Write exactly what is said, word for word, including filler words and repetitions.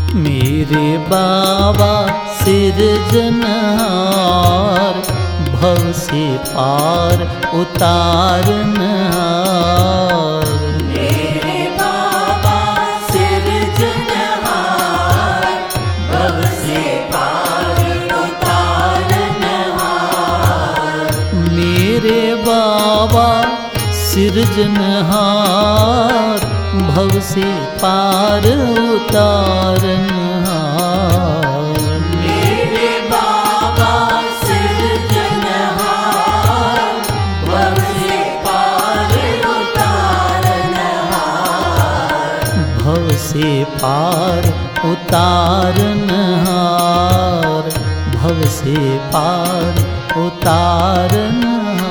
मेरे बाबा सिरजनहार, भव से पार उतारनहार। मेरे बाबा सिरजनहार, भव से पार उतारनहार। मेरे बाबा सिरजनहार, भव से पार उतारनहार। मेरे बाबा सिरजनहार, भव से पार उतारनहार। भव से पार उतारनहार, भव से पार उतारनहार।